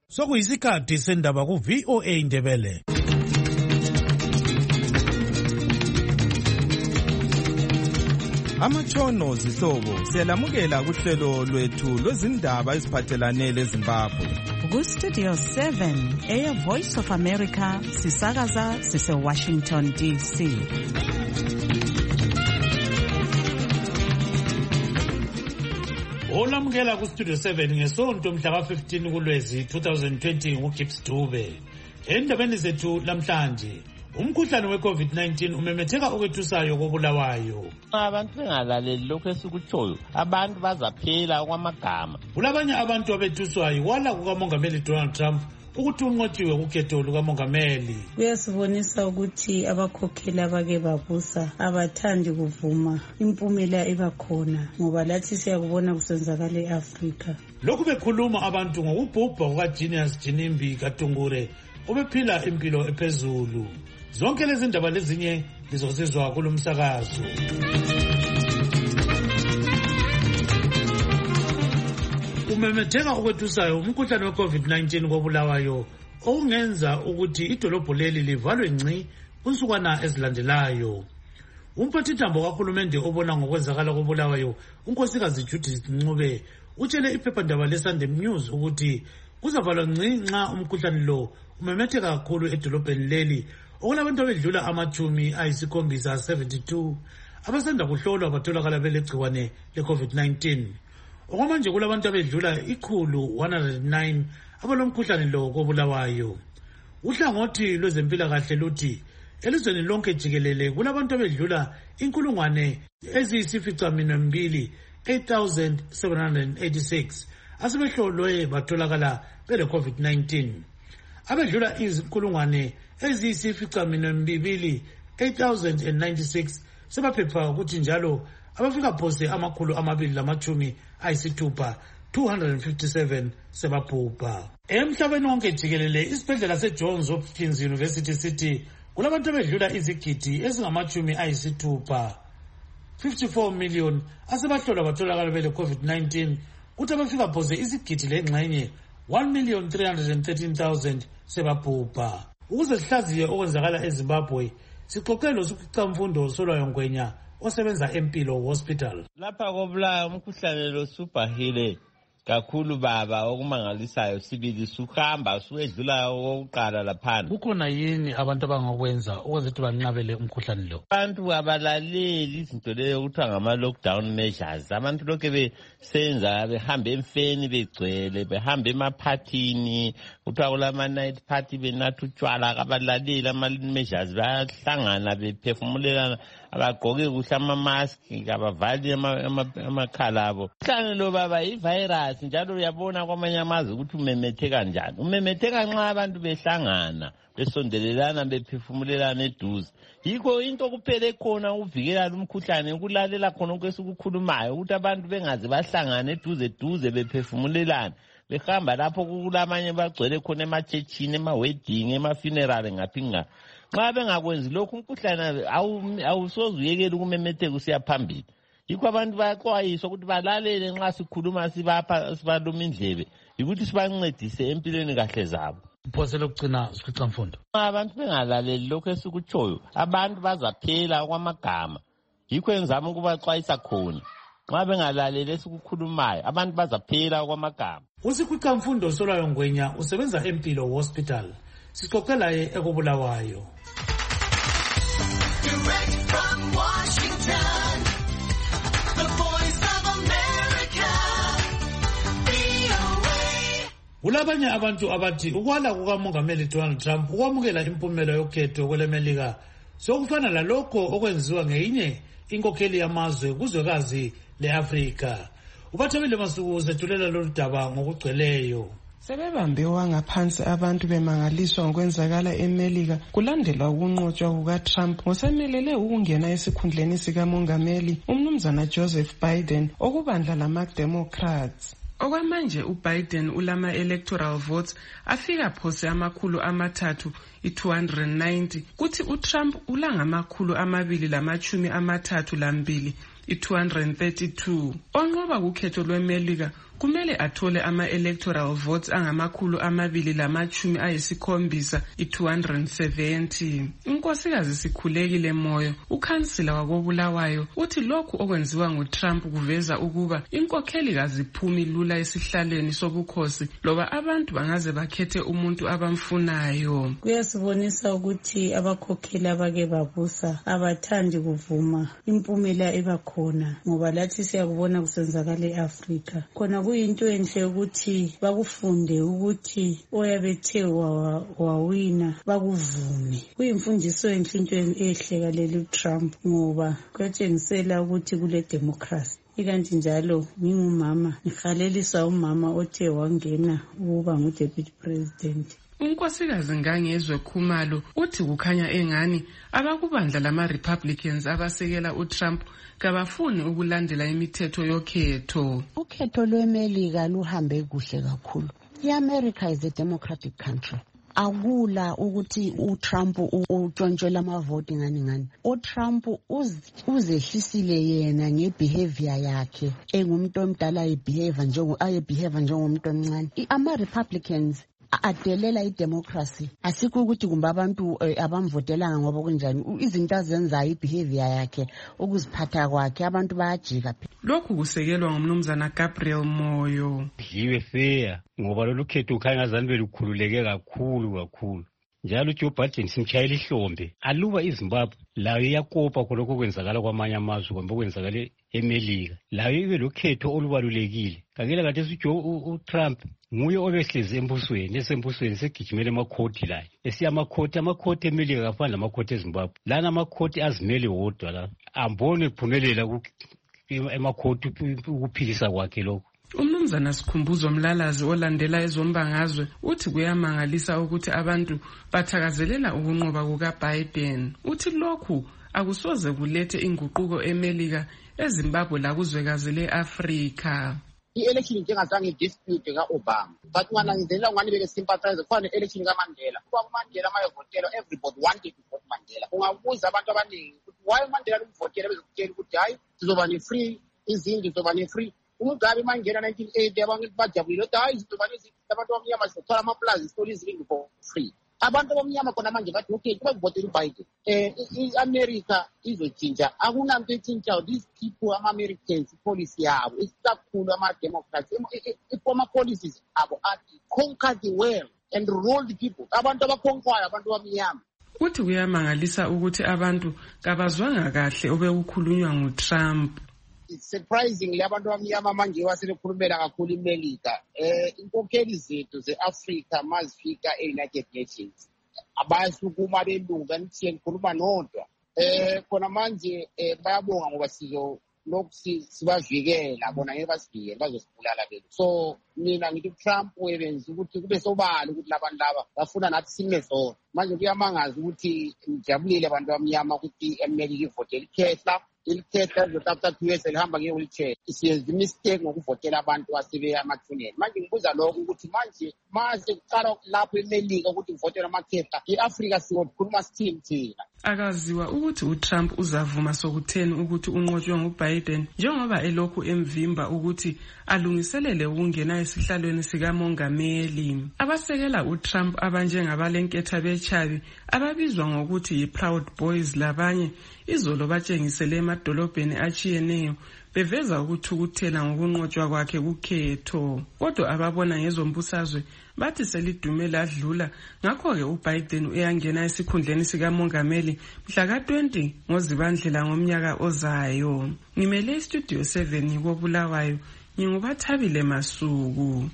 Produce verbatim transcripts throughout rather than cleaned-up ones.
Sokuyisikhathi sendaba ku V O A Indebele. Amatshono zihlobo siyalamukela kuhlelo lwethu lwezindaba eziphathelane leZimbabwe. Ku Studio seven, Air Voice of America, sisakaza sise Washington D C. Olamukela ku Studio seven ngesonto mhla ka fifteen kuLwezi twenty twenty nguGibbs Dube. Endabeni zethu lamhlanje, umkhuhlane we-COVID nineteen umemetheka okwethusayo koBulawayo. Abantu bengalaleli lokho esikutshoyo, abantu bazaphela okwamagama. Kulabanye abantu abethuswayo wala kukaMongameli Donald Trump ukuthi unqotshiwe kukhetho lukaMongameli. Kuyasibonisa ukuthi abakhokheli abake babusa abathandi kuvuma impumela ebakhona ngoba lathi siyakubona kusenzakala eAfrika. Lokhu bekhuluma abantu ngokubhubha kukaGenius Jinimbi Katungure obephila impilo ephezulu. Zonke lezi ndaba lezinye lizosizwa kulomsakazo. Umemetheka okwethusayo umkhuhlane we-COVID nineteen koBulawayo okungenza ukuthi idolobho leli livalwe ngci kunsukwana ezilandelayo. Umphathintambo kahulumende obona ngokwenzakala koBulawayo, unkosikazi Judith Ncube, utshele iphephandaba leSunday News ukuthi kuzavalwa ngci nxa umkhuhlane lo umemetheka kakhulu edolobheni leli okulabantu abedlula amachumi ayisikhombisa seventy-two abasanda kuhlolwa batholakala belegciwane le-COVID nineteen. Okwamanje kulabantu abedlula ikhulu one hundred nine abalomkhuhlane lo koBulawayo. Uhlangothi lwezempilakahle luthi elizweni lonke jikelele kulabantu abedlula inkulungwane eziyisificaminwembili eight thousand seven hundred eighty-six asebehlolwe batholakala bele-COVID nineteen. Abedlula izinkulungwane eziyisificaminwembili eight thousand ninety-six sebaphepha ukuthi njalo abafika phose amakhulu amabili lamachumi ayisithupha two hundred fifty-seven sebabhubha. Emhlabeni wonke jikelele isibhedlela seJohns Hopkins University sithi kulabantu abedlula izigidi ezingamachumi ayisithupha fifty-four million asebahlolwa batholakala bele COVID nineteen kuthi abafika phose izigidi lengxenye one million three hundred thirteen thousand sebabhubha. Ukuze sihlaziye okwenzakala eZimbabwe, sixoxelo sikucamfundo Solwayo Ngwenya osebenza empilo hospital. Lapha koBulawayo umkhuhlane lo subhahile kakhulu baba, okumangalisayo sibili suhamba suedlula okokuqala laphana. Kukhona yini abantu abangakwenza ukuze ukuthi banqabele umkhuhlane lo? Abantu abalaleli izinto leyo kuthiwa ngama lockdown measures. Abantu lokho besenza behamba emfeni begcwele, behamba emaphathini, kuthiwa kulama night party benatha utshwala, abalaleli ama measures bayahlangana bephefumulelana, abagqoke kuhle ama-mask, abavali amakhala abo. Umkhuhlane lo baba i-virus njalo uyabona kwamanye amazwe ukuthi umemetheka njani. Umemetheka nxa abantu behlangana besondelelana bephefumulelana eduze. Yikho into kuphele khona ukuvikela umkhuhlane ukulalela khona okwesikukhulumayo ukuthi abantu bengaze bahlangana eduze duze bephefumulelana. Behamba lapho kulamanye bagcwele khona emachechini, ema-wedding, ema-funeral ngaphinga. Nxa bengakwenzi lokhu umkhuhlane awusoze uyekele ukumemetheka usiya phambili. Yikho abantu bayaxwayiswa ukuthi balalele nxa sikhuluma sibapha sibaluma indlebe ukuthi sibancedise empilweni kahle zabo. Phose lokugcina siqamfundo. Abantu bengalaleli lokho esikutshoyo, abantu bazaphela okwamagama. Yikho enzama ukubaxwayisa khona. Nxa bengalaleli esikukhulumayo, abantu bazaphela okwamagama. Usiqamfundo Solwayo Ngwenya usebenza empilo hospital. Sixoxela ye ekoBulawayo. Direct from Washington, the voice of America, V O A. Kulabanye abantu abathi ukwala kukaMongameli Donald Trump ukwamukela impumela yokhetho kweleMelika sokufana lalokho okwenziwa ngeyinye inkokheli yamazwe kuzwekazi leAfrika. Ubathabile Masuku sethulela lolu daba ngokugcweleyo. Sebebambe wangaphansi abantu bemangaliswa ngokwenzakala eMelika kulandela ukunqotshwa kukaTrump ngosemelele ukungena esikhundleni sikamongameli umnumzana Joseph Biden okubandla lama-Democrats. Okwamanje uBiden ulama electoral votes afika phose amakhulu amathathu i-two hundred ninety kuthi uTrump ulangamakhulu amabili lamachumi amathathu lambili i-two hundred thirty-two. Onqoba kukhetho lweMelika kumele athole ama-electoral votes angamakhulu amabili lamachumi ayisikhombisa i-two hundred seventy. Unkosikazi Sikhulekile Moyo, ukhansila wakobulawayo, uthi lokhu okwenziwa nguTrump kuveza ukuba inkokheli kaziphumi lula esihlalweni sobukhosi loba abantu bangaze bakhethe umuntu abamfunayo. Kuyasibonisa ukuthi abakhokheli abake babusa abathandi kuvuma impumela ebakhona ngoba lathi siyakubona kusenzakala eAfrika. Khona kuyinto enhle ukuthi bakufunde ukuthi oyabethe wawina bakuvume. Kuyimfundiso enhle into ehle kaleli uTrump ngoba kuyatshengisela ukuthi kule democracy. Ikanti njalo ngingumama ngihalelisa umama othe wangena ukuba ngudeputy president. Unkosikazi Ngangezwe Khumalo uthi kukhanya engani abakubandla lama-Republicans abasekela uTrump kabafuni ukulandela imithetho yokhetho. Ukhetho lweMelika luhambe kuhle kakhulu. I-America is a democratic country. Akula ukuthi uTrump utshontshela amavoti ngani ngani. uTrump uzehlisile yena ngebehavior yakhe engumuntu omdala ayebehave njengo ayebehave njengomuntu omncane. Ama-Republicans adelela idemocracy asikho ukuthi kumbe abantu abamvotelanga ngoba kunjani izinto azenzayo ibehavior yakhe ukuziphatha kwakhe abantu bayajika. Lokhu kusekelwa ngumnumzana Gabriel Moyo. Yiwe fair ngoba lolu khetho ukhanya ngazani belukhululeke kakhulu kakhulu. Njalo uJoe Biden simchayela ihlombe aluba iZimbabwe layo iyakopa khonokho kwenzakala kwamanye amazwe kumbe kwenzakala eMelika layo ibe lokhetho olubalulekile. Kakela kade uTrump nguye obehlezi embusweni esembusweni segijimele amakhoti la esiya amakhoti amakhoti eMelika kafana lamakhoti eZimbabwe lana amakhoti azimele wodwa la ambone kuphumelela emakhoti ukuphilisa kwakhe lokho. Umnumzana Sikhumbuzo Mlalazi olandela ezombangazwe uthi kuyamangalisa ukuthi abantu bathakazelela ukunqoba kukaBiden. Uthi lokhu akusoze kulethe inguquko eMelika eZimbabwe lakuzwekazi leAfrika. I-election njengazange dispute ka-Obama but wanangizelela ungani beke sympathize kufana ne-election kaMandela. Kuba uMandela mayevotela everybody wanted to vote Mandela. Ungabuza abantu abaningi ukuthi why uMandela lumvotela bezokutshela ukuthi hayi sizoba ne-free izindlu sizoba ne-free. Umugabe mangena nineteen eighty abantu bajabulile ukuthi hayi sizoba nezinto abantu abamnyama sizothola amaplaza isitoli izindlu for free. Abantu abamnyama khona manje bathi okay kuba kuvotela uBiden eh i-America izojinja akunanto etshintshayo. These people ama-Americans policy yabo isikakhulu ama-Democrats ama-policies abo athi conquer the world and rule the people. Abantu abakhonkwayo abantu abamnyama. Uthi kuyamangalisa ukuthi abantu kabazwanga kahle obekukhulunywa nguTrump. It's surprisingly abantu abamnyama manje wasebekhulumela kakhulu iMelika. Eh inkokheli zethu ze-Africa mazifika e-United Nations abayasukuma belunga nithi ngikhuluma nodwa. Eh khona manje bayabonga ngoba sizo lokhu sibavikela bona ngeke basivikele bazosibulala bethu. So mina ngithi Trump webenza ukuthi kube sobala ukuthi labantu laba bafuna nathi sime zona. Manje kuyamangaza ukuthi ngijabulile abantu abamnyama ukuthi eMelika ivotela ikhehla ilikhetha ezothatha two years elihamba nge-wheelchair isiyenza imistake ngokuvotela abantu asebeya emathuneni. Manje ngibuza lokho ukuthi manje mase kuqala lapho eMelika ukuthi uvotela amakhehla i-Afrika siyokhuluma sithini thina. Akaziwa ukuthi uTrump uzavuma sokutheni ukuthi unqotshwe nguBiden njengoba elokhu emvimba ukuthi alungiselele ukungena esihlalweni sikamongameli. Abasekela uTrump abanjengabalenketha bechabi ababizwa ngokuthi yi-Proud Boys labanye izolo batshengisele emadolobheni achiyeneyo beveza ukuthukuthela ngokunqotshwa kwakhe kukhetho. Kodwa ababona ngezombusazwe bathi selidume ladlula ngakho-ke uBiden uyangena esikhundleni sikamongameli mhla ka twenty ngoZibandlela ngomnyaka ozayo. Ngimele istudio seven kobulawayo ngingubathabile Masuku.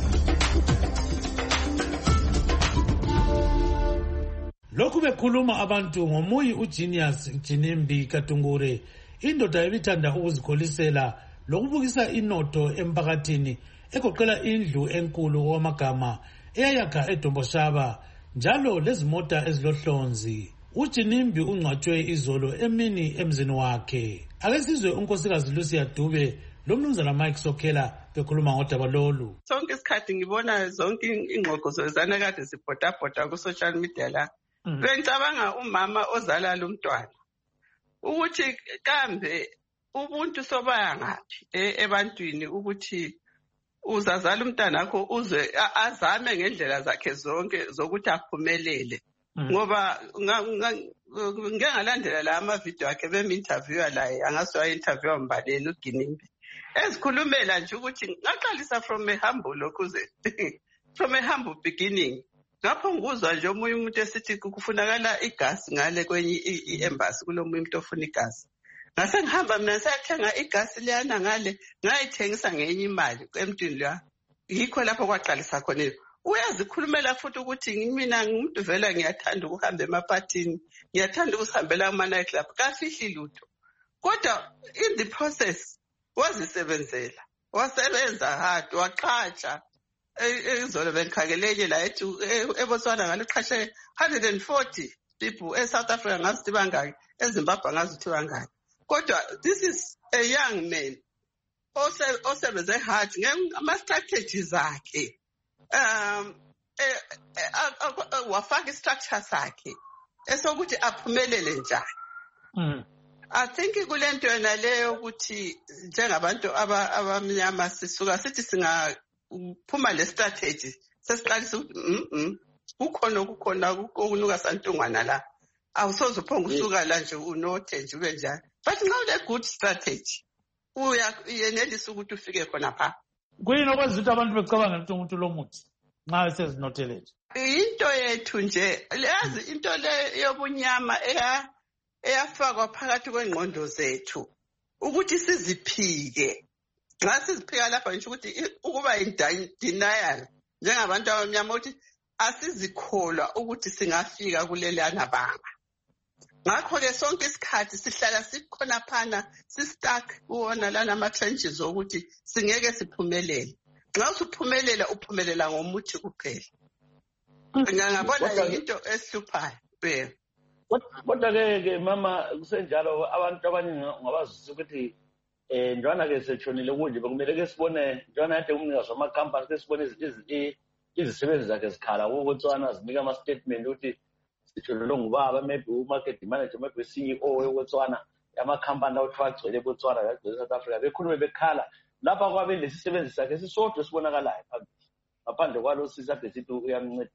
Lokhu bekhuluma abantu ngomuyi uGenius Jinimbi Katungure indoda ebithanda ukuzikholisela lokubukisa inotho emphakathini egoqela indlu enkulu wamagama eyayakha eDomboshaba njalo lezimota ezilohlonzi. uJinimbi ungcwatshwe izolo emini emzini wakhe. Ake sizwe unkosikazi Lucia Dube lomnumzana Mike Sokhela bekhuluma ngodaba lolu. Sonke isikhathi ngibona zonke ingxoxo zana kade sibhodabhoda ku social media la. Bengicabanga umama ozala lo mntwana ukuthi kambe ubuntu sobaya ngaphi ebantwini ukuthi uzazala umntanakho uzwe a- azame ngendlela zakhe zonke zokuthi aphumelele ngoba nga- nga- ngike ngalandela la amavidiyo akhe bemi-interviewa laye angazi waye-interviewa mbaleni uGinimbi ezikhulumela nje ukuthi ngaqalisa from a humble lokhuze from a humble beginning ngapho nguzwa nje omunye umuntu esithi kufunakala igasi ngale kwenye i- i-embassy kulo munye umuntu ofuna igasi ngase ngihamba mina sayathenga igasi liyana ngale ngayithengisa ngenye imali emntwini la yikho lapho kwaqalisa khona uyazikhulumela futhi ukuthi mina ngumuntu vela ngiyathanda ukuhamba emaphathini ngiyathanda ukusihambela kuma-night club kafihli lutho kodwa in the process wazisebenzela wasebenza hard waqhatsha izolo bengikhakeleke la ethi eBotswana ngalo uqhashe one hundred forty people eSouth Africa ngazithi bangaki eZimbabwe ngazithi bangaki kodwa this is a young man ose- osebenze hard ngama-strategies akhe um eh, eh, a- a- a- wafaka i-structure sakhe esokuthi aphumelele njani I think kule nto yona leyo ukuthi njengabantu aba- abamnyama sisuka sithi singaphuma le strategy sesiqalisa ukuthi mm mm kukhona kukhona okunuka santungwana la awusoze uphonga usuka la nje unothe nje ube njani but nxa une good strategy uya yenelisa ukuthi ufike khona pha kuyini okwenza ukuthi abantu becabanga ukuthi umuntu lomuthi nxa esezinothelele into yethu nje leyazi into le yobunyama eya eyafakwa phakathi kwengqondo zethu ukuthi siziphike nxa siziphika lapha ngisho ukuthi i- ukuba in-denial njengabantu abamnyama ukuthi asizikholwa ukuthi singafika kulelana banga ngakho-ke sonke isikhathi sihlala sikhona phana si-stuck kuwona lana ama-trenches okuthi singeke siphumelele nxa usuphumelela uphumelela ngomuthi kuphela ngangabona yinto esihluphayo eh. Kodwa-ke ke mama kusenjalo abantu abaningi ngabazisa ukuthi um njwana-ke setshonile kunje bekumele-ke sibone njwana yade umnikazi wamakhampani ke sibone izi- izi- izisebenzi zakhe zikhala kubotswana zinika ama-statement ukuthi sitshonelwe ngubaba maybe u-market manager maybe C E O yobotswana amakhampani lawo kuthiwa agcwele ebotswana agcwele e-South Africa bekhulume bekhala lapha kwabe lesisebenzi sakhe sisodwa esibonakalayo phambili ngaphandle kwalo sisade sithi uyamncedisa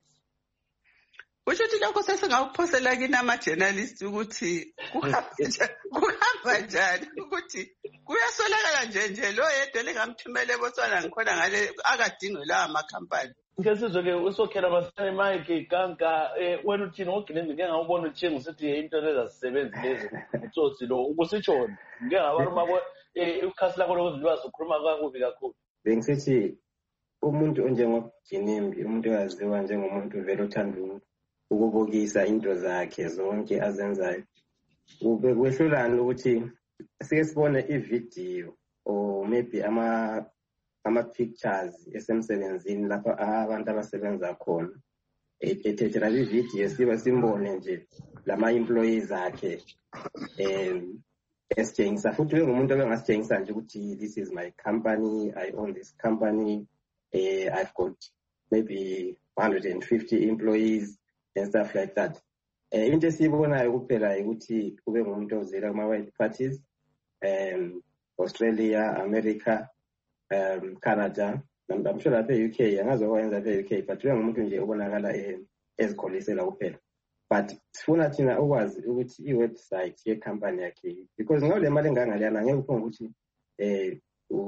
Kusho ukuthi lokho sesingawuphosela kini ama-journalist ukuthi kuhamba nja- kuhamba njani ukuthi kuyasolakala nje nje lo yedwa lingamthumela eBotswana ngikhona ngale akadingwe lawa makhampani Ngesizwe-ke usokhela basane Mike Kanka eh wena uthini ngoGinimbi ngeke ngawubona uthenga usithi into lezi azisebenzi lezi utsotsi lo ukusitshona ngeke ngabaruma ko ukhasi lakho lokuzilwazi ukhuluma kakubi kakhulu Bengisithi umuntu onjengoGinimbi umuntu oyaziwa njengomuntu vele othanda ukubukisa into zakhe zonke azenzayo ube kwehlulana ukuthi sike sibone ivideo or maybe ama ama pictures esemsebenzini lapha abantu abasebenza khona ethethela ivideo siba simbone nje lama employees akhe em esitshengisa futhi ngumuntu obengasitshengisa nje ukuthi this is my company, I own this company, eh I've got maybe one hundred fifty employees and stuff like that. Eh into esibonayo kuphela ukuthi kube ngumuntu ozela kuma white parties, um Australia, America, um Canada, and I'm sure that the U K angazi okwenza the U K, but ube ngumuntu nje obonakala ezikholisela kuphela. But sifuna thina ukwazi ukuthi i-website ye-company yakhe because ngale mali engangaliyana ngeke uphonge ukuthi eh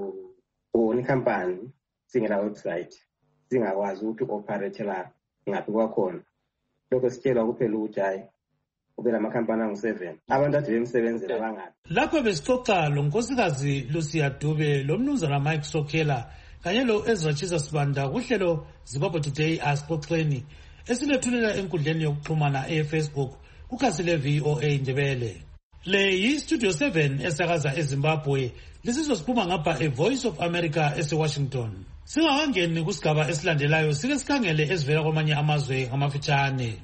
u company singela website singakwazi ukuthi operate la ngaphi kwakhona lokho sitshelwa kuphela ukuthi hayi ube lamakhampani angu seven abantu ade bemsebenzela bangaphi lapho besixoxa lo nkosikazi Lucia Dube lo mnumzana Mike Sokhela kanye lo Ezra Chisa Sibanda kuhlelo Zimbabwe Today asixoxeni esinethulela enkundleni yokuxhumana e-Facebook kukhasi le-V O A Ndebele. Le yi-Studio seven esakaza eZimbabwe lisizosiphuma ngapha e-Voice of America ese-Washington. Singakangeni kusigaba esilandelayo sike sikhangele ezivela kwamanye amazwe ngamafitshane.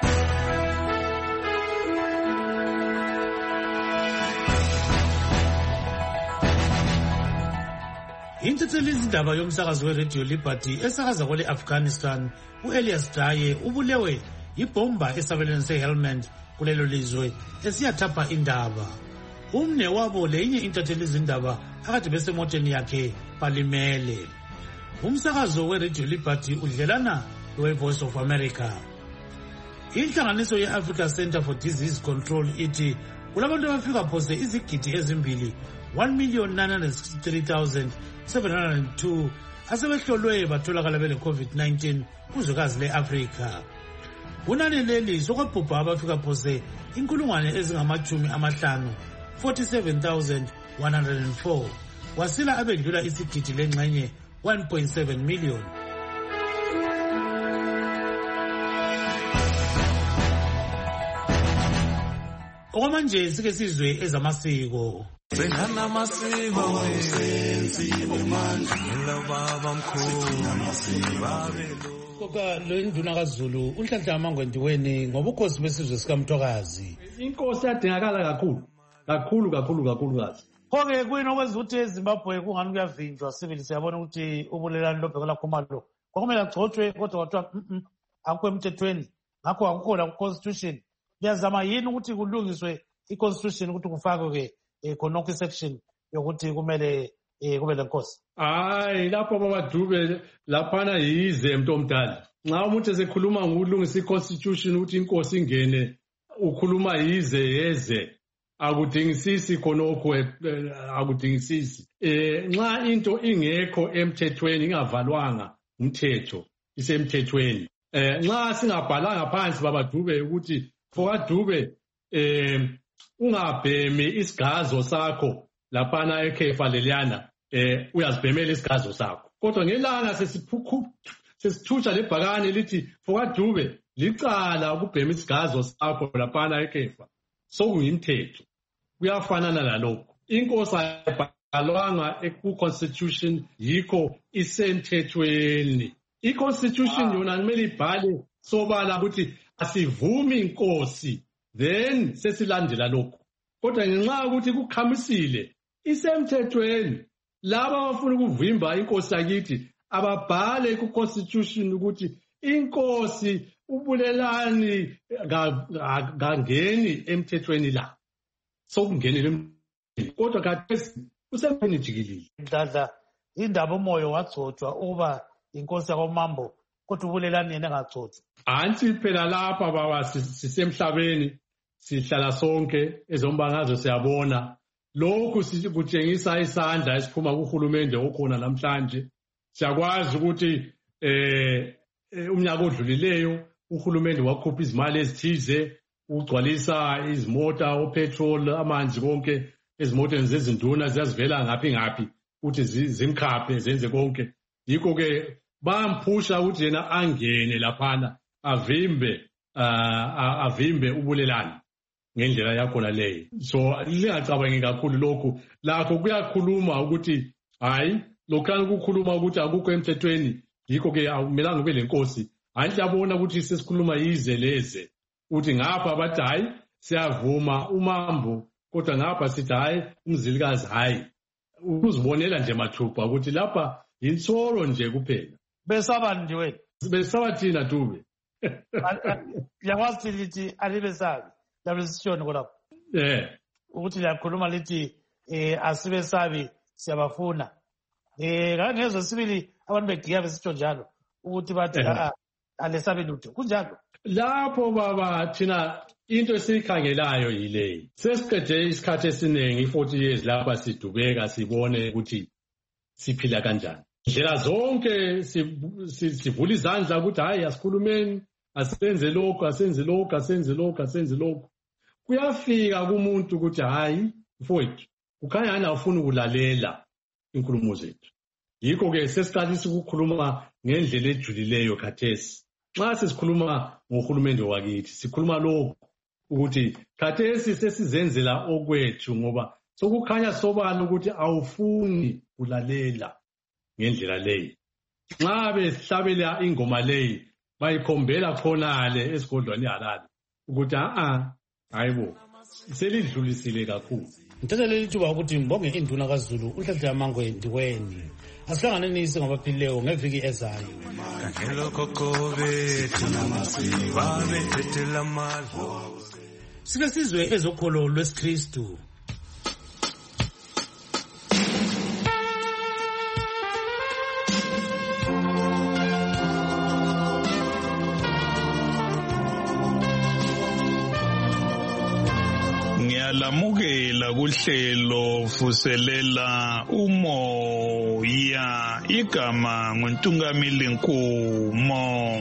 Intatheli izindaba yomsakazo we-Radio Liberty esakaza kwele Afghanistan u-Elias Daye ubulewe yibhomba esabelweni se-Helmand kulelo lizwe esiyathapha indaba. Umne wabo leyinye intatheli izindaba akade besemoteni yakhe balimele. Umsakazo weRadio Liberty udlelana we-Voice of America. Inhlanganiso ye-Africa Center for Disease Control ithi kulabantu abafika phose izigidi ezimbili one million nine hundred sixty-three thousand seven hundred two asebehlolwe batholakala bele COVID nineteen kuzwekazi le-Afrika. Kunani leli sokwabhubha abafika phose inkulungwane ezingamachumi amahlanu forty-seven thousand one hundred four wasila abedlula isigidi lengxenye one point seven million. Okwamanje sike sizwe ezamasiko. Senhana masiba wenziwe manje baba mkhulu namasiba belo. Koka lo induna kaZulu uNhlanhla Mangwendiweni ngobukhosi besizwe sikaMthokazi. Inkosi yadingakala kakhulu. Kakhulu kakhulu kakhulu kazi. Konke kuyini okwenza ukuthi eZimbabwe kungani kuyavinjwa sibili siyabona ukuthi ubulelani lobhekela khumalo. Kwakumele agcotshwe kodwa kwathiwa mhm akukho emthethweni. Ngakho akukho la constitution. Yazama yini ukuthi kulungiswe iconstitution ukuthi kufakwe ke khonokho section yokuthi kumele kube lenkosi. Hayi lapho babadube laphana yize mntomdala. Nxa umuntu esekhuluma ngokulungisa iconstitution ukuthi inkosi ingene ukhuluma yize yeze akudingisisi khonokho akudingisisi. Eh nxa into ingekho emthethweni ingavalwanga umthetho isemthethweni. Eh nxa singabhalanga phansi babadube ukuthi Fogadube eh ungabhemi isigazo sakho laphana ekhefa leliana eh uyazibhemela isigazo sakho kodwa ngelanga sesiphukhu sesithutsha lebhakane lithi Fogadube licala ukubhema isigazo sakho laphana ekhefa sokuyimthetho kuyafanana nalokho inkosi ayibhalwanga eku-constitution yikho isemthethweni i-constitution yona kumele ibhale sobala ukuthi asivumi inkosi then sesilandela lokho kodwa ngenxa ukuthi kukhamisile isemthethweni laba abafuna ukuvimba inkosi yakithi ababhale ku-constitution ukuthi inkosi ubulelani kangeni emthethweni la sokungenile kodwa kathesi usemthethweni jikilile. Mdladla indaba umoyo wagcotshwa uba inkosi yakwamambo kodwa ubulelani yena engagcotshwa. Anti phela lapha baba sisemhlabeni sihlala sonke ezombangazo siyabona lokhu sikutshengisa isandla esiphuma kuhulumende okhona namhlanje siyakwazi ukuthi eh umnyaka odlulileyo uhulumende wakhupha izimali ezithize ugcwalisa izimota opetrol amanzi konke ezimoteni zezinduna ziyazivela ngaphi ngaphi ukuthi zimkhaphe zenze konke yikho ke bamphusha ukuthi yena angene laphana avimbe avimbe ubulelani ngendlela yakhona leyo so lingacabangi kakhulu lokhu lakho kuyakhuluma ukuthi hayi lokhani ukukhuluma ukuthi akukho emthethweni yikho ke akumelanga ube lenkosi hayi yabona ukuthi sesikhuluma yize leze uthi ngapha bathi hayi siyavuma umambo kodwa ngapha sithi hayi umzilikazi hayi uzibonela nje mathupha ukuthi lapha insolo nje kuphela besaba nje wena besaba thina Dube yakwazi lithi alibesabi labesishoni kolapho eh ukuthi liyakhuluma lithi eh asibesabi siyabafuna eh ngangezwe sibili abantu begiya besitsho njalo ukuthi bathi alesabi lutho kunjalo lapho baba thina into esikhangelayo yile sesiqede isikhathi esiningi forty years lapha sidubeka sibone ukuthi siphila kanjani ndlela zonke sivula izandla ukuthi hayi asikhulumeni asenze lokho asenze lokho asenze lokho asenze lokho kuyafika kumuntu ukuthi hayi mfowethu ukhanya yana ufuna ukulalela inkulumo zethu yikho ke sesiqalisa ukukhuluma ngendlela ejulileyo khathesi nxa sesikhuluma ngohulumende wakithi sikhuluma lokho ukuthi khathesi sesizenzela okwethu ngoba sokukhanya sobala ukuthi awufuni ulalela ngendlela leyo nxa behlabela ingoma leyi bayikhombela khonale esigodlwane halali ukuthi a hayibo selidlulisile kakhulu ngithethe lithuba ukuthi ngibonge induna kaZulu uNhlanhla Mangwendiweni asihlanganeni singabaphilileyo ngeviki ezayo sike sizwe ezokholo lwesiKristu. Ngiyalamukela kuhlelo vuselela umoya igama nguNtungamili Nkumo.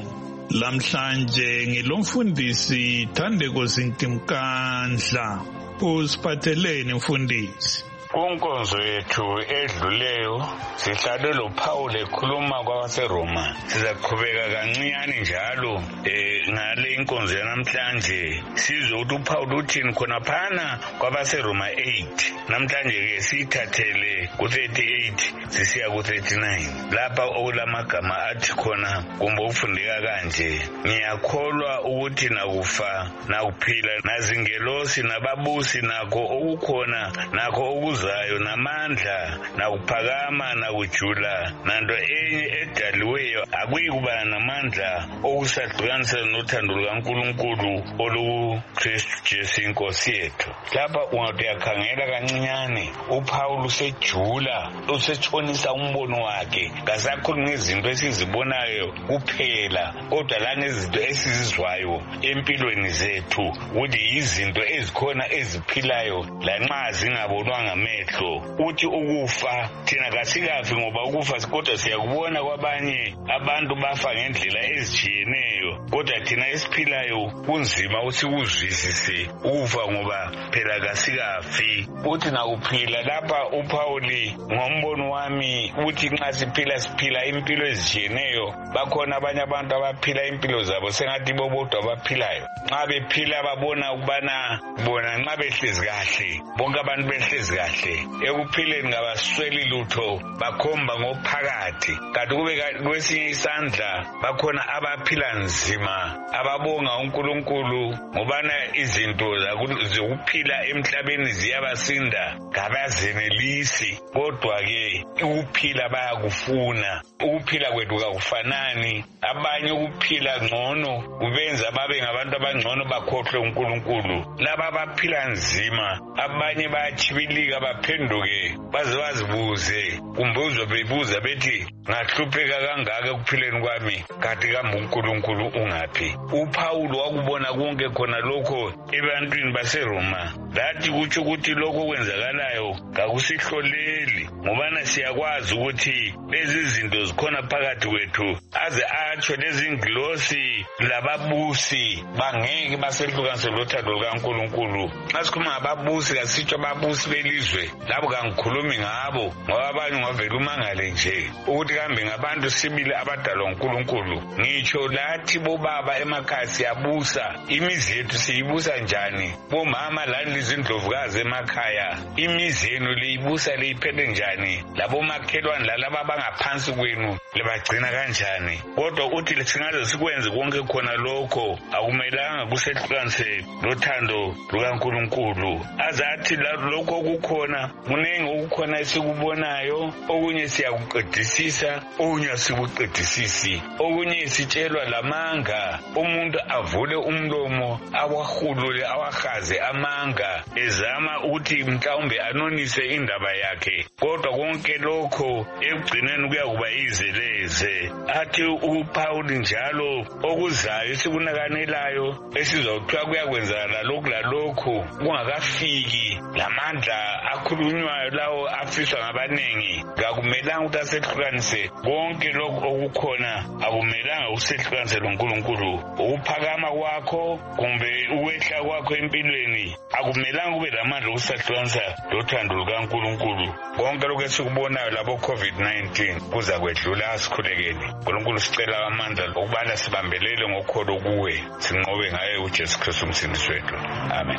Lamhlanje ngilomfundisi Thandeko Zintimkandla. Usiphatheleni mfundisi? Kunkonzo yethu edluleyo sihlale lo Paul ekhuluma kwabaseRoma. Sizakhubeka kancane njalo eh ngale inkonzo yanamhlanje sizwe ukuthi uPaul uthini khona phana kwabaseRoma eight. Namhlanje ke sithathele ku thirty-eight sisiya ku thirty-nine. Lapha okulamagama athi khona kumbe ufundeka kanje. Ngiyakholwa ukuthi nakufa nakuphila nazingelosi nababusi nakho okukhona nakho okuz zayo namandla nakuphakama nakujula nanto enye edaliweyo akuyikuba namandla okusahlukanisa nothando lukaNkulunkulu oluKristu Jesu inkosi yethu. Lapha ungathi yakhangela kancinyane uPaul usejula usetshonisa umbono wakhe ngasakhuluma ngezinto esizibonayo kuphela kodwa la ngezinto esizizwayo empilweni zethu ukuthi izinto ezikhona eziphilayo lanxa zingabonwanga mehlo. Uthi ukufa thina kasikafi ngoba ukufa kodwa siyakubona kwabanye abantu bafa ngendlela ezijiyeneyo kodwa thina esiphilayo kunzima usikuzwisise ukufa ngoba phela kasikafi. Uthi nakuphila lapha uPauli ngombono wami uthi nxa siphila siphila impilo ezijiyeneyo. Bakhona abanye abantu abaphila impilo zabo sengathi bobodwa abaphilayo. Nxa bephila babona ukubana bona nxa behlezi kahle bonke abantu behlezi kahle ekuphileni ngabasweli lutho bakhomba ngophakathi. Kanti kube kwesinye isandla bakhona abaphila nzima ababonga uNkulunkulu ngobana izinto zokuphila emhlabeni ziyabasinda ngabazenelisi kodwa ke ukuphila bayakufuna. Ukuphila kwethu kakufanani. Abanye ukuphila ngcono kubenza babe ngabantu abangcono bakhohlwe uNkulunkulu. Laba abaphila nzima abanye bayachibilika baphenduke baze bazibuze kumbe uzobebuza bethi ngahlupheka kangaka ekuphileni kwami kanti kambe uNkulunkulu ungaphi? uPaul wakubona konke khona lokho ebantwini baseRoma. Lathi kutsho ukuthi lokho kwenzakalayo kakusihloleli ngobana siyakwazi ukuthi lezi zinto zikhona phakathi kwethu. Aze atsho lezi ngilosi lababusi bangeke basehlukanise lothando lukaNkulunkulu. Nxa sikhuluma ngababusi kasitsho ababusi belizwe labo kangikhulumi ngabo ngoba abanye ngavela umangale nje ukuthi kambe ngabantu sibili abadalwa uNkulunkulu. Ngitsho lathi bobaba emakhaya siyabusa. Imizi yethu siyibusa njani? Bomama lani lizindlovukazi emakhaya imizi yenu liyibusa liyiphethe njani? Labo makhelwane lalaba bangaphansi kwenu libagcina kanjani? Kodwa uthi singaze sikwenze konke khona lokho akumelanga kusehlukanise lothando lukaNkulunkulu. Azathi lokho kukhona kunengi okukhona esikubonayo okunye siyakuqedisisa okunye sikuqedisisi okunye sitshelwa lamanga umuntu avule umlomo awahulule awahaze amanga ezama ukuthi mhlawumbe anonise indaba yakhe kodwa konke lokho ekugcineni kuyakuba izeleze. Athi uPaul njalo okuzayo sikunakanelayo esizokuthiwa kuyakwenzakala lokhu lalokhu kungakafiki lamandla akhulunywayo lawo afiswa ngabanengi kakumelanga ukuthi asehlukanise konke lokhu okukhona akumelanga usehlukanise loNkulunkulu. Ukuphakama kwakho kumbe ukwehla kwakho empilweni akumelanga kube lamandla okusahlukanisa lothando lukaNkulunkulu. Konke lokhu esikubonayo labo COVID nineteen kuza kwedlula asikhulekeni. uNkulunkulu sicela amandla okubana sibambelele ngokholo kuwe sinqobe ngaye uJesu Kristu umsindisi wethu. Amen.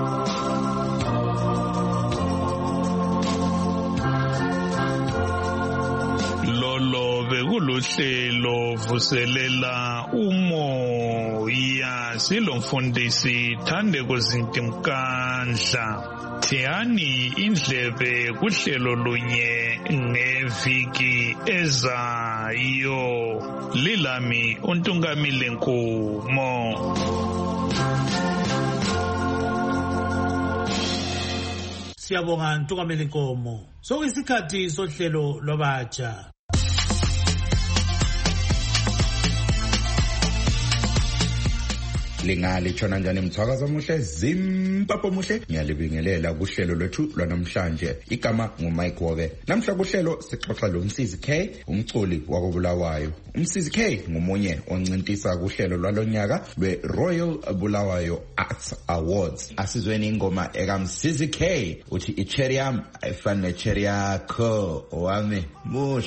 Lolo bekuluhlelo vuselela umoya silomfundisi Thandeko Zintimkandla. Thiyani indlebe kuhlelo lunye ngeviki ezayo. Lilami uNtungamili Nkumo. Siyabonga Ntungamili Nkomo. Sokuyisikhathi sohlelo lwabatsha. lingali tshona njani mthwakazo omuhle zimpapho omuhle ngiyalibingelela kuhlelo lwethu lwanamhlanje igama nguMike Wobe namhla kuhlelo sixoxa lo Msizi K umculi wakobulawayo uMsizi K ngumunye oncintisa kuhlelo lwalonyaka lwe Royal Bulawayo Arts Awards asizweni ingoma eka Msizi K uthi icherry yam ayifani necherry yakho wami muhle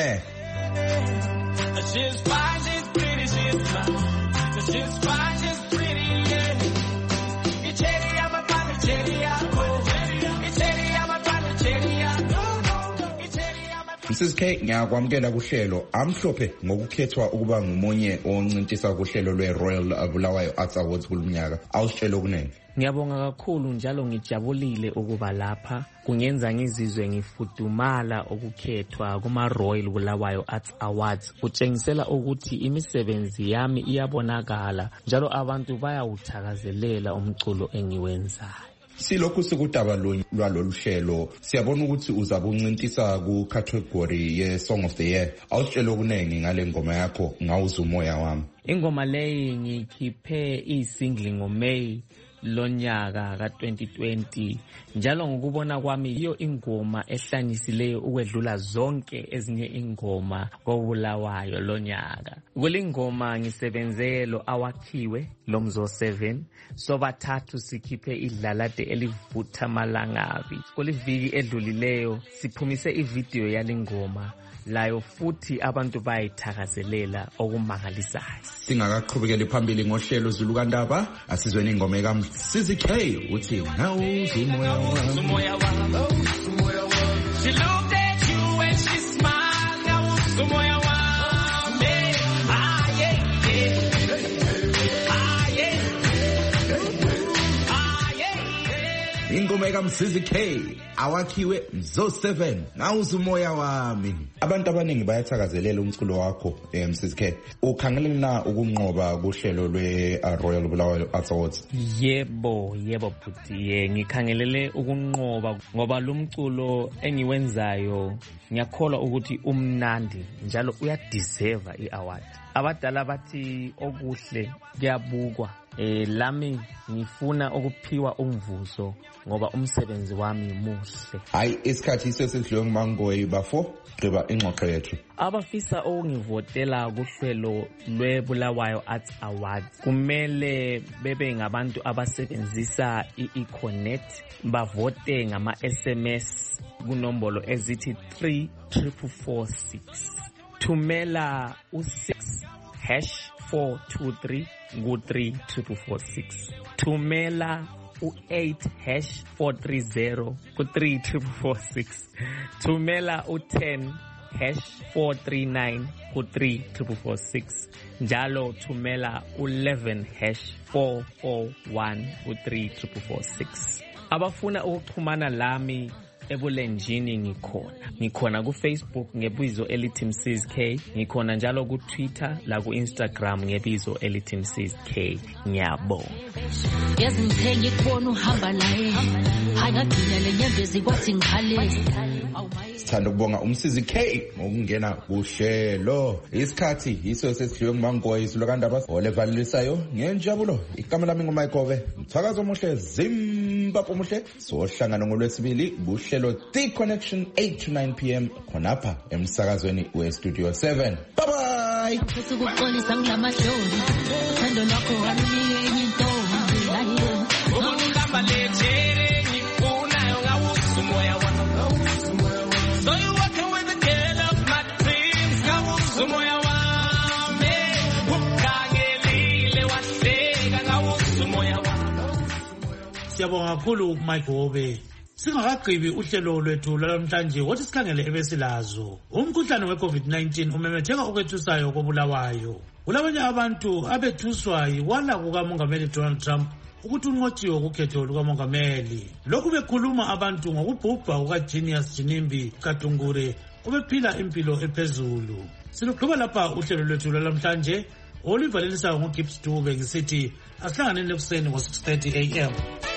She's fine, she's pretty, she's fine. She's fine, she's pretty, yeah. You cherry, I'm a fan of cherry, you cherry, I'm a fan of cherry, Msizi K ngiyakwamukela kuhlelo amhlophe ngokukhethwa ukuba ngumunye oncintisa kuhlelo lwe Royal Bulawayo Arts Awards kulumnyaka awusitshela okunene. Ngiyabonga kakhulu njalo ngijabulile ukuba lapha kungenza ngizizwe ngifudumala ukukhethwa kuma Royal Bulawayo Arts Awards kutshengisela ukuthi imisebenzi yami iyabonakala njalo abantu bayawuthakazelela umculo engiwenzayo. Silokhu sikudaba lwalolu hlelo siyabona ukuthi uzabuncintisa ku category ye Song of the Year awusitshela okunengi ngale ngoma yakho ngawuza umoya wami. Ingoma leyi ngikhiphe isingle ngoMay lonyaka ka twenty twenty njalo ngokubona kwami iyo ingoma ehlanyisileyo ukwedlula zonke ezinye ingoma kobulawayo lonyaka. Kulingoma ngisebenzelo awakhiwe lomzo seven sobathathu sikhiphe idlalade elivutha malangabi. Kuliviki edlulileyo siphumise ivideo yalengoma layo futhi abantu bayithakazelela okumangalisayo. Singakaqhubekela phambili ngohlelo Zulukandaba asizweni ingoma eka Msizi K uthi ngawuzumoya wami. She looked at you and she smiled. Ngawuzumoya wami. Ah yeah yeah. Ah yeah. Ah yeah. Ingoma eka Msizi K awakhiwe mzo seven ngawuzumoya wami. Abantu abaningi bayathakazelela umculo wakho Msizi K. Ukhangele na ukunqoba kuhlelo lwe Royal Bulawayo Arts Awards? Yebo, yebo futhi ye ngikhangelele ukunqoba ngoba lo mculo engiwenzayo ngiyakholwa ukuthi umnandi njalo uyadeserve iaward. Abadala bathi okuhle kuyabukwa. Eh lami ngifuna ukuphiwa umvuzo ngoba umsebenzi wami muhle. Hayi isikhathi sesidliwe ngumangoyi bafo gqiba ingxoxo yethu. Abafisa ukungivotela kuhlelo lweBulawayo Arts Awards kumele bebe ngabantu abasebenzisa i-eConnect bavote ngama S M S kunombolo ezithi three four four six. Thumela u six hash four two three ku three four four six. Thumela u eight hash four three zero ku three four four six. Thumela u ten hash four three nine ku three four four six. Njalo thumela u eleven hash four four one ku three four four six. Abafuna ukuxhumana lami ebulenjini ngikhona ngikhona ku Facebook ngebizo elithi Msizi K, ngikhona njalo ku Twitter la ku Instagram ngebizo elithi Msizi K. Ngiyabonga. Yazingithenga ikubona uhamba naye ayagcina lenyembezi kwathi ngikhale. Sithanda ukubonga uMsizi K ngokungena kuhlelo. Isikhathi yiso sesidliwe ngumangoyi Zulukandaba olevalisayo ngenjabulo. Igama lami nguMike Wobe. Mthakazo omuhle zimpapho omuhle sohlangana ngolwesibili kuhlelo The Connection eight to nine p m khonapha emsakazweni we Studio seven. Bye bye. Ukuxolisa ngilamahloni. Thando lakho walunye enye intombi ayo. Ngihamba lechere ngifuna ngawuzumoya wami. So you walking with the girl of my dreams ngawuzumoya wami. Ukhangelile wahleka ngawuzumoya wami. Siyabonga kakhulu Mike Wobe. Singakagqibi uhlelo lwethu lwamhlanje wothi sikhangele ebesilazo. Umkhuhlane we-COVID nineteen umemetheka okwethusayo kobulawayo. Kulabanye abantu abethuswa yiwala kukamongameli Donald Trump ukuthi unqotshiwe ukukhetho lukamongameli. Lokhu bekhuluma abantu ngokubhubha kukaGenius Jinimbi Katungure obephila impilo ephezulu. Siluqhuba lapha uhlelo lwethu lwamhlanje olivaleliswa nguGibbs Dube ngisithi asihlangane ekuseni ngo six thirty a m